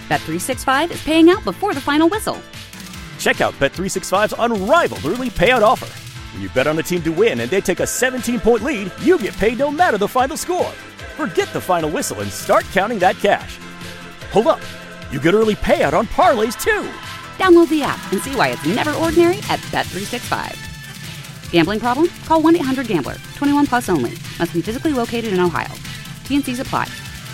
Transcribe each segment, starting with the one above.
Bet365 is paying out before the final whistle. Check out Bet365's unrivaled early payout offer. When you bet on a team to win and they take a 17-point lead, you get paid no matter the final score. Forget the final whistle and start counting that cash. Hold up. You get early payout on parlays, too. Download the app and see why it's never ordinary at Bet365. Gambling problem? Call 1-800-GAMBLER. 21 plus only. Must be physically located in Ohio. T&Cs apply.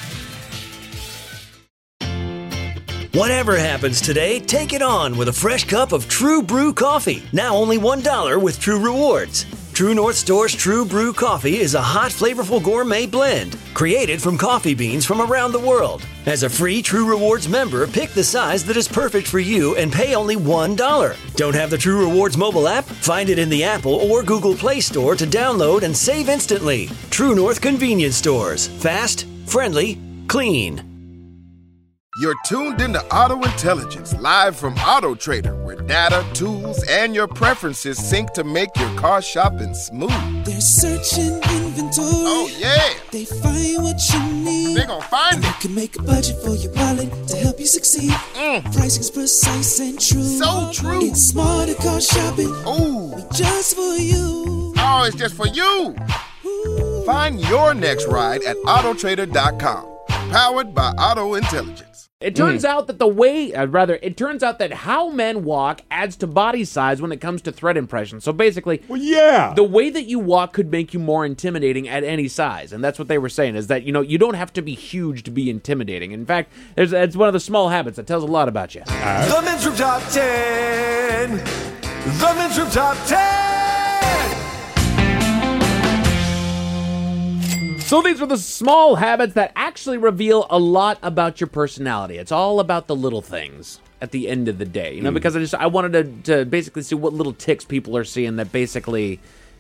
Whatever happens today, take it on with a fresh cup of True Brew coffee. Now only $1 with True Rewards. True North Store's True Brew coffee is a hot, flavorful gourmet blend created from coffee beans from around the world. As a free True Rewards member, pick the size that is perfect for you and pay only $1. Don't have the True Rewards mobile app? Find it in the Apple or Google Play Store to download and save instantly. True North Convenience Stores. Fast, friendly, clean. You're tuned into Auto Intelligence, live from Auto Trader, where data, tools, and your preferences sync to make your car shopping smooth. They're searching inventory. Oh, yeah. They find what you need. They're gonna find it. You can make a budget for your wallet to help you succeed. Pricing's precise and true. So true. It's smarter car shopping. Ooh. Just for you. Oh, it's just for you. Ooh. Find your next ride at autotrader.com. Powered by Auto Intelligence. It turns out that it turns out that how men walk adds to body size when it comes to threat impression. So basically, the way that you walk could make you more intimidating at any size. And that's what they were saying, is that, you don't have to be huge to be intimidating. In fact, it's one of the small habits that tells a lot about you. The Men's Room Top 10. The Men's Room Top 10. So these are the small habits that actually reveal a lot about your personality. It's all about the little things at the end of the day, because I wanted to basically see what little ticks people are seeing that basically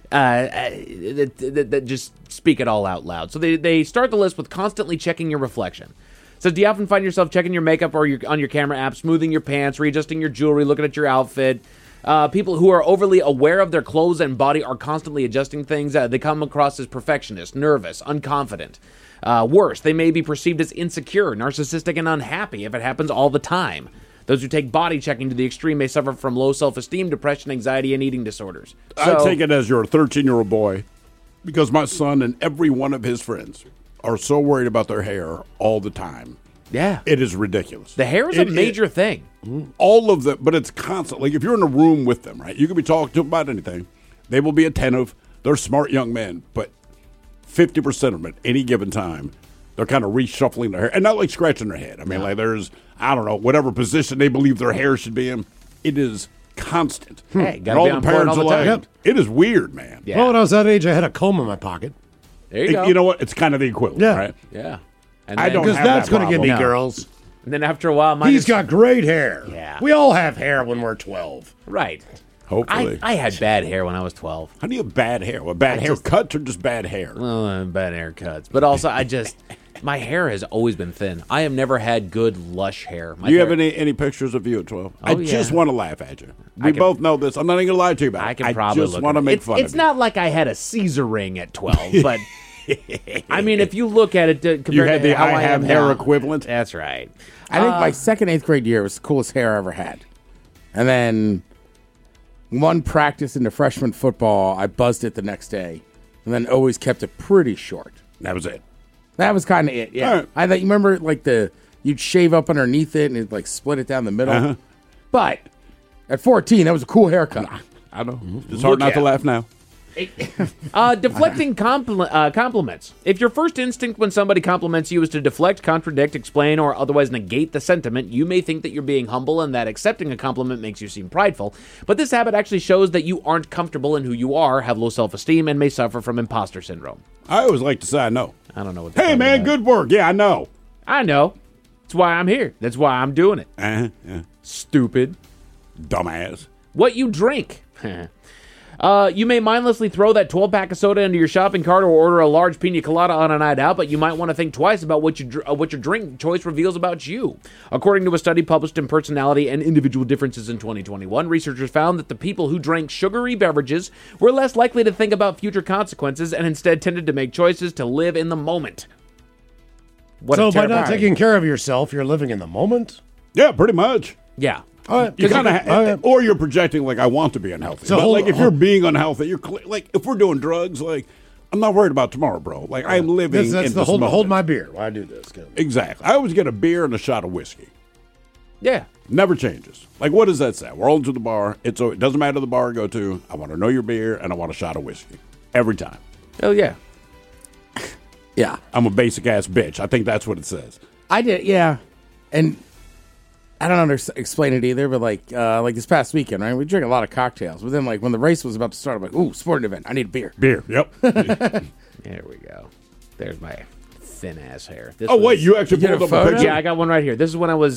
that just speak it all out loud. So they start the list with constantly checking your reflection. So do you often find yourself checking your makeup or on your camera app, smoothing your pants, readjusting your jewelry, looking at your outfit? People who are overly aware of their clothes and body are constantly adjusting things. They come across as perfectionist, nervous, unconfident. Worse, they may be perceived as insecure, narcissistic, and unhappy if it happens all the time. Those who take body checking to the extreme may suffer from low self-esteem, depression, anxiety, and eating disorders. I take it as you're a 13-year-old boy, because my son and every one of his friends are so worried about their hair all the time. Yeah. It is ridiculous. The hair is a major thing. All of them, but it's constant. Like, if you're in a room with them, right, you can be talking to them about anything. They will be attentive. They're smart young men, but 50% of them at any given time, they're kind of reshuffling their hair. And not like scratching their head. I mean, like there's, I don't know, whatever position they believe their hair should be in. It is constant. Hey, and all the parents are like, it is weird, man. Yeah. Well, when I was that age, I had a comb in my pocket. There you go. You know what? It's kind of the equivalent, right? Yeah. And I don't because have that's that going to give me girls. And then after a while, he's got great hair. Yeah. We all have hair when we're 12. Right. Hopefully. I had bad hair when I was 12. How do you have bad hair? Well, bad haircuts or just bad hair? Well, bad haircuts. But also, my hair has always been thin. I have never had good, lush hair. Do you have any pictures of you at 12? I just want to laugh at you. We both know this. I'm not even going to lie to you about it. I just want to make fun of you. It's not like I had a Caesar ring at 12, but... I mean, if you look at it compared you had to the how I have hair equivalent. That's right. I think my second 8th grade year was the coolest hair I ever had. And then one practice in the freshman football, I buzzed it the next day. And then always kept it pretty short. That was it. That was kind of it, yeah. Right. I thought, you remember, like, you'd shave up underneath it and it'd, like, split it down the middle. Uh-huh. But at 14, that was a cool haircut. I know. It's hard not to laugh now. Deflecting compliments. If your first instinct when somebody compliments you is to deflect, contradict, explain, or otherwise negate the sentiment, you may think that you're being humble and that accepting a compliment makes you seem prideful. But this habit actually shows that you aren't comfortable in who you are, have low self-esteem, and may suffer from imposter syndrome. I always like to say I know. I don't know what. Hey, man, good work. Yeah, I know. I know. That's why I'm here. That's why I'm doing it. Yeah. Stupid. Dumbass. What you drink. You may mindlessly throw that 12-pack of soda into your shopping cart or order a large pina colada on a night out, but you might want to think twice about what your drink choice reveals about you. According to a study published in Personality and Individual Differences in 2021, researchers found that the people who drank sugary beverages were less likely to think about future consequences and instead tended to make choices to live in the moment. What So a by terrible not taking care of yourself, you're living in the moment? Yeah, pretty much. Yeah. You kind of, or you're projecting like I want to be unhealthy. So but hold- like if you're being unhealthy, you're like if we're doing drugs, like I'm not worried about tomorrow, bro. Like I'm living. That's in the this hold moment. my beer while I do this. Exactly. I always get a beer and a shot of whiskey. Yeah. Never changes. Like what does that say? We're all to the bar. It doesn't matter the bar I go to. I want to know your beer and I want a shot of whiskey every time. Oh yeah. Yeah. I'm a basic ass bitch. I think that's what it says. I did, yeah. And I don't explain it either, but like this past weekend, right? We drink a lot of cocktails. But then like when the race was about to start, I'm like, ooh, sporting event. I need a beer. Beer. Yep. There we go. There's my thin ass hair. This Wait, you actually get pulled a up photo? a picture? Yeah, I got one right here. This is when I was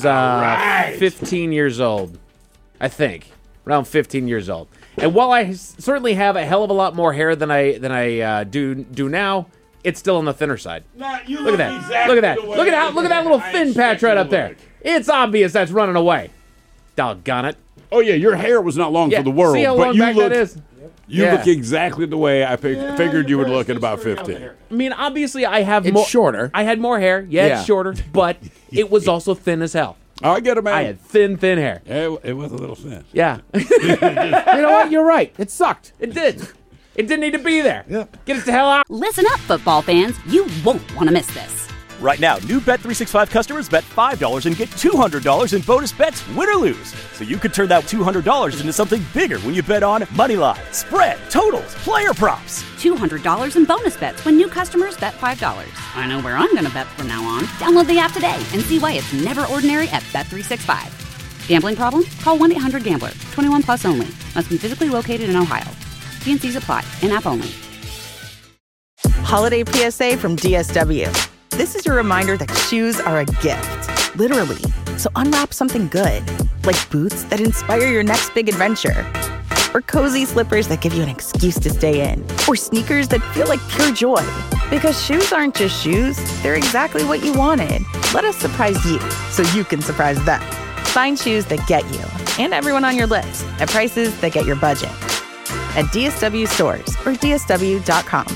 15 years old, I think, around 15 years old. And while I certainly have a hell of a lot more hair than I do now, it's still on the thinner side. Look at that! Look at that! Look at that little thin patch right up there. It's obvious that's running away. Doggone it! Oh yeah, your hair was not long Yeah, for the world, see how but long you back look. that is? You Yeah. look exactly the way I figured you would look at about 15. I mean, obviously, I have It's more. shorter. I had more hair. Yeah, Yeah. it's shorter, but it was also thin as hell. I get it, man. I had thin hair. Yeah, it was a little thin. Yeah. You know what? You're right. It sucked. It did. It didn't need to be there. Get it the hell out. Listen up, football fans. You won't want to miss this. Right now, new Bet365 customers bet $5 and get $200 in bonus bets, win or lose. So you could turn that $200 into something bigger when you bet on moneyline, spread, totals, player props. $200 in bonus bets when new customers bet $5. I know where I'm going to bet from now on. Download the app today and see why it's never ordinary at Bet365. Gambling problem? Call 1-800-GAMBLER. 21 plus only. Must be physically located in Ohio. T&Cs apply. In-app only. Holiday PSA from DSW. This is your reminder that shoes are a gift, literally. So unwrap something good, like boots that inspire your next big adventure, or cozy slippers that give you an excuse to stay in, or sneakers that feel like pure joy. Because shoes aren't just shoes, they're exactly what you wanted. Let us surprise you so you can surprise them. Find shoes that get you and everyone on your list at prices that get your budget. At DSW stores or DSW.com.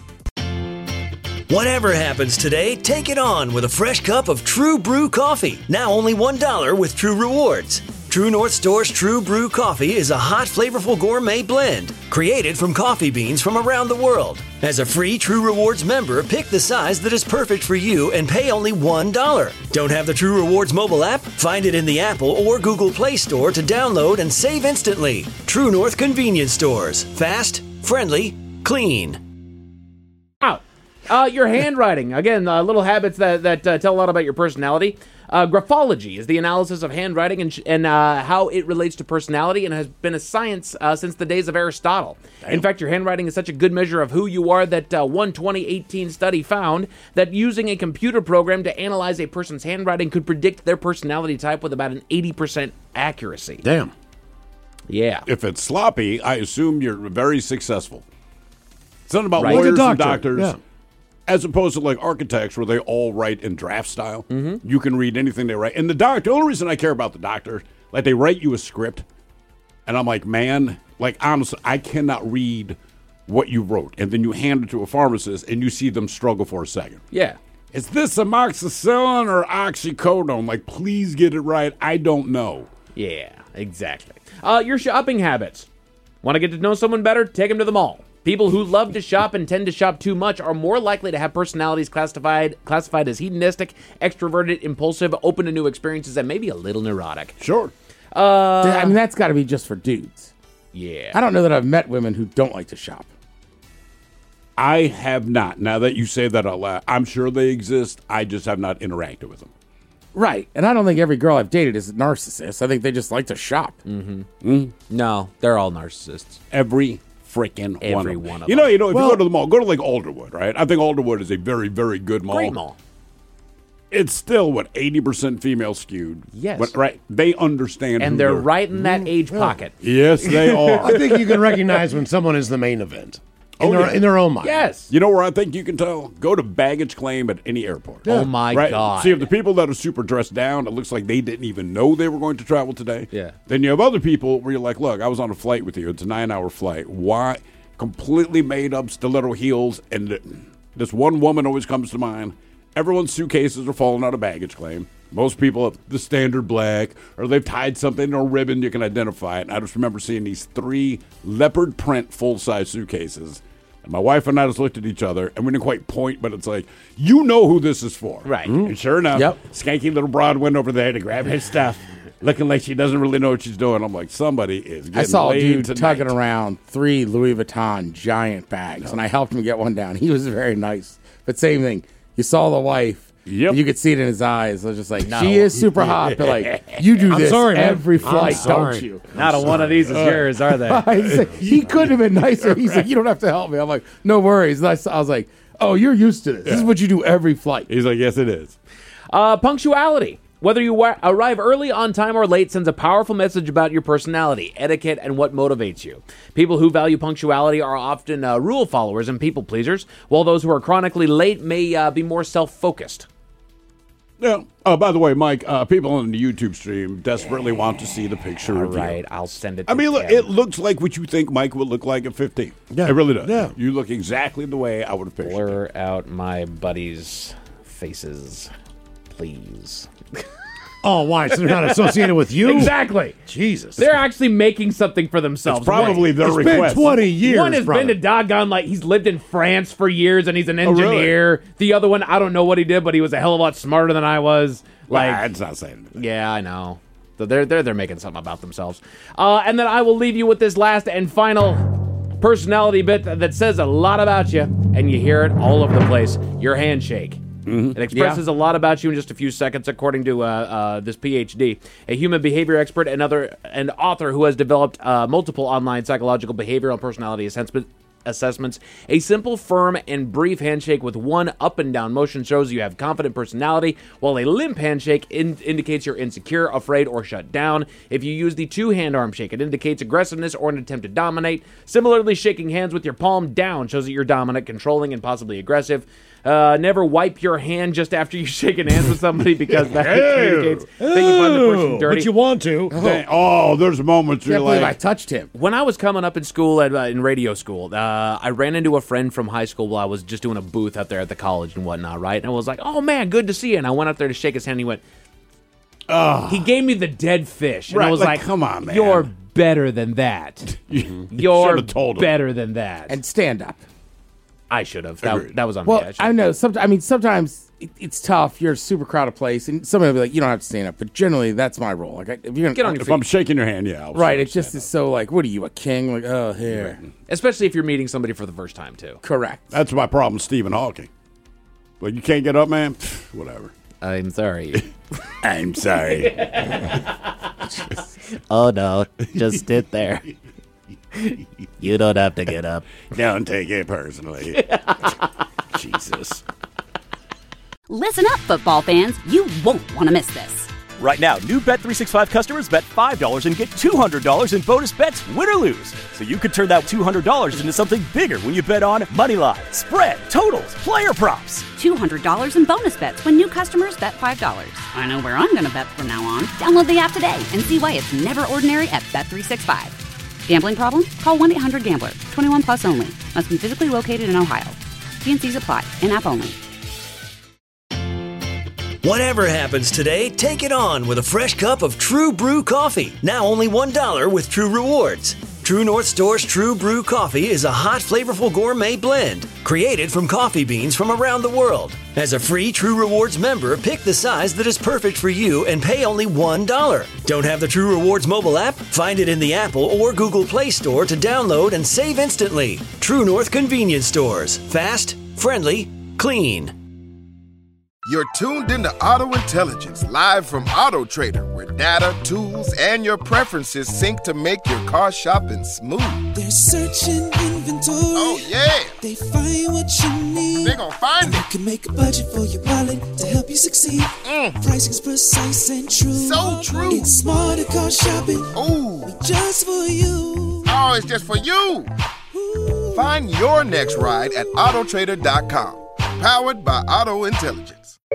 Whatever happens today, take it on with a fresh cup of True Brew coffee. Now only $1 with True Rewards. True North Store's True Brew coffee is a hot, flavorful gourmet blend created from coffee beans from around the world. As a free True Rewards member, pick the size that is perfect for you and pay only $1. Don't have the True Rewards mobile app? Find it in the Apple or Google Play Store to download and save instantly. True North Convenience Stores. Fast, friendly, clean. Out. Your handwriting. Again, little habits that tell a lot about your personality. Graphology is the analysis of handwriting and how it relates to personality, and has been a science since the days of Aristotle. Damn. In fact, your handwriting is such a good measure of who you are that one 2018 study found that using a computer program to analyze a person's handwriting could predict their personality type with about an 80% accuracy. Damn. Yeah. If it's sloppy, I assume you're very successful. It's not about Right. lawyers Like a and doctor, doctors. yeah. As opposed to like architects where they all write in draft style. You can read anything they write. And the only reason I care about the doctor, like they write you a script, and I'm like, man, like honestly, I cannot read what you wrote. And then you hand it to a pharmacist and you see them struggle for a second. Yeah. Is this amoxicillin or oxycodone? Like, please get it right. I don't know. Yeah, exactly. Your shopping habits. Want to get to know someone better? Take them to the mall. People who love to shop and tend to shop too much are more likely to have personalities classified as hedonistic, extroverted, impulsive, open to new experiences, and maybe a little neurotic. Sure. I mean, that's got to be just for dudes. Yeah. I don't know that I've met women who don't like to shop. I have not. Now that you say that out loud, I'm sure they exist. I just have not interacted with them. Right. And I don't think every girl I've dated is a narcissist. I think they just like to shop. No, they're all narcissists. Every freaking Every one one of of them. them. You know, if you go to the mall, go to like Alderwood, right? I think Alderwood is a very, very good mall. Great mall. It's still, 80% female skewed. Yes. Right? They understand And who they're right in that age pocket. Yes, they are. I think you can recognize when someone is the main event in their own mind. Yes. You know where I think you can tell? Go to baggage claim at any airport. Oh, my Right? God. See, if the people that are super dressed down, it looks like they didn't even know they were going to travel today. Yeah. Then you have other people where you're like, look, I was on a flight with you. It's a 9-hour flight. Why? Completely made up stiletto heels. And this one woman always comes to mind. everyone's suitcases are falling out of baggage claim. Most people have the standard black, or they've tied something or a ribbon you can identify it. And I just remember seeing these 3 leopard print full-size suitcases. And my wife and I just looked at each other, and we didn't quite point, but it's like, you know who this is for. Right. And sure enough, skanky little broad went over there to grab his stuff, looking like she doesn't really know what she's doing. I'm like, somebody is getting I saw a laid dude tonight. tugging around 3 Louis Vuitton giant bags, and I helped him get one down. He was very nice. But same thing. You saw the wife. Yep. You could see it in his eyes. I was just like, she is super hot, but like, you do this every flight, don't you? Not a one of these is yours, are they? He couldn't have been nicer. He's like, you don't have to help me. I'm like, no worries. And I was like, oh, you're used to this. This is what you do every flight. He's like, yes, it is. Punctuality. Whether you arrive early, on time, or late sends a powerful message about your personality, etiquette, and what motivates you. People who value punctuality are often rule followers and people pleasers, while those who are chronically late may be more self-focused. Yeah. By the way, Mike, people on the YouTube stream desperately want to see the picture of you. All right, I'll send it to I mean, look, Tim. it looks like what you think Mike would look like at 15. Yeah. It really does. Yeah. You look exactly the way I would have pictured. Blur out my buddies' faces, please. Oh, why? So they're not associated with you? Exactly. Jesus. They're actually making something for themselves. It's probably their It's request. been 20 years, One has brother. been to doggone, like, he's lived in France for years and he's an Oh, really? engineer. The other one, I don't know what he did, but he was a hell of a lot smarter than I was. Like, That's not saying anything. yeah, I know. So they're making something about themselves. And then I will leave you with this last and final personality bit that says a lot about you, and you hear it all over the place. Your handshake. It expresses a lot about you in just a few seconds, according to this PhD, a human behavior expert and author who has developed multiple online psychological behavioral and personality assessments. A simple, firm, and brief handshake with one up and down motion shows you have confident personality, while a limp handshake indicates you're insecure, afraid, or shut down. If you use the 2-hand arm shake, it indicates aggressiveness or an attempt to dominate. Similarly, shaking hands with your palm down shows that you're dominant, controlling, and possibly aggressive. Never wipe your hand just after you're shaking hands with somebody because that communicates that you find the person dirty. But you want to. There's moments I where can't you're believe I like, touched him. When I was coming up in school, in radio school, I ran into a friend from high school while I was just doing a booth out there at the college and whatnot, right? And I was like, oh, man, good to see you. And I went up there to shake his hand, and he went, he gave me the dead fish. And I Right, was like, like, come on, man. You're better than that. You're should've told him. better than that. And stand up. I should have. Agreed. That was on Well, me. I know. Sometimes it's tough. You're a super crowded place, and somebody will be like, "You don't have to stand up." But generally, that's my role. Like, if you're gonna Get on your if feet. I'm shaking your hand, yeah. I'll right, say it just is so like, what are you, a king? Like, oh, here, Especially if you're meeting somebody for the first time, too. correct. That's my problem with Stephen Hawking. Like, you can't get up, man? Whatever. I'm sorry. I'm sorry. Oh, no. Just sit there. You don't have to get up. Don't take it personally. Jesus. Listen up, football fans. You won't want to miss this. Right now, new Bet365 customers bet $5 and get $200 in bonus bets, win or lose. So you could turn that $200 into something bigger when you bet on moneyline, spread, totals, player props. $200 in bonus bets when new customers bet $5. I know where I'm going to bet from now on. Download the app today and see why it's never ordinary at Bet365. Gambling problem? Call 1-800-GAMBLER. 21 plus only. Must be physically located in Ohio. T&Cs apply. In-app only. Whatever happens today, take it on with a fresh cup of True Brew coffee. Now only $1 with True Rewards. True North Store's True Brew coffee is a hot, flavorful gourmet blend created from coffee beans from around the world. As a free True Rewards member, pick the size that is perfect for you and pay only $1. Don't have the True Rewards mobile app? Find it in the Apple or Google Play Store to download and save instantly. True North Convenience Stores. Fast, friendly, clean. You're tuned into Auto Intelligence, live from Auto Trader, where data, tools, and your preferences sync to make your car shopping smooth. They're searching inventory. Oh, yeah. They find what you need. They're gonna find You it. can make a budget for your wallet to help you succeed. Pricing's precise and true. So true. It's smarter car shopping. Ooh. Just for you. Oh, it's just for you. Find your next ride at Autotrader.com. Powered by Auto Intelligence.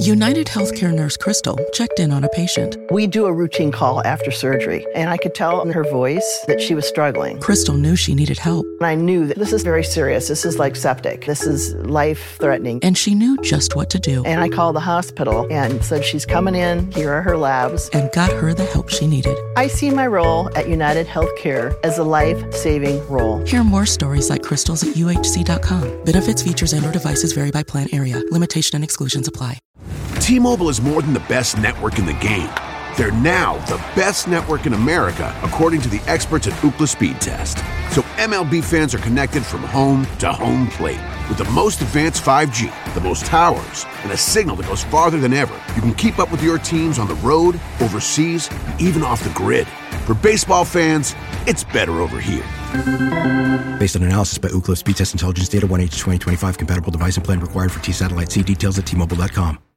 United Healthcare nurse Crystal checked in on a patient. We do a routine call after surgery, and I could tell in her voice that she was struggling. Crystal knew she needed help. And I knew that this is very serious. This is like septic. This is life-threatening. And she knew just what to do. And I called the hospital and said, she's coming in. Here are her labs. And got her the help she needed. I see my role at United Healthcare as a life-saving role. Hear more stories like Crystal's at UHC.com. Benefits, features, and/or devices vary by plan area. Limitation and exclusions apply. T-Mobile is more than the best network in the game. They're now the best network in America, according to the experts at Ookla Speed Test. So MLB fans are connected from home to home plate. With the most advanced 5G, the most towers, and a signal that goes farther than ever, you can keep up with your teams on the road, overseas, and even off the grid. For baseball fans, it's better over here. Based on analysis by Ookla Speed Test Intelligence Data, 1H2025 compatible device and plan required for T-Satellite. See details at T-Mobile.com.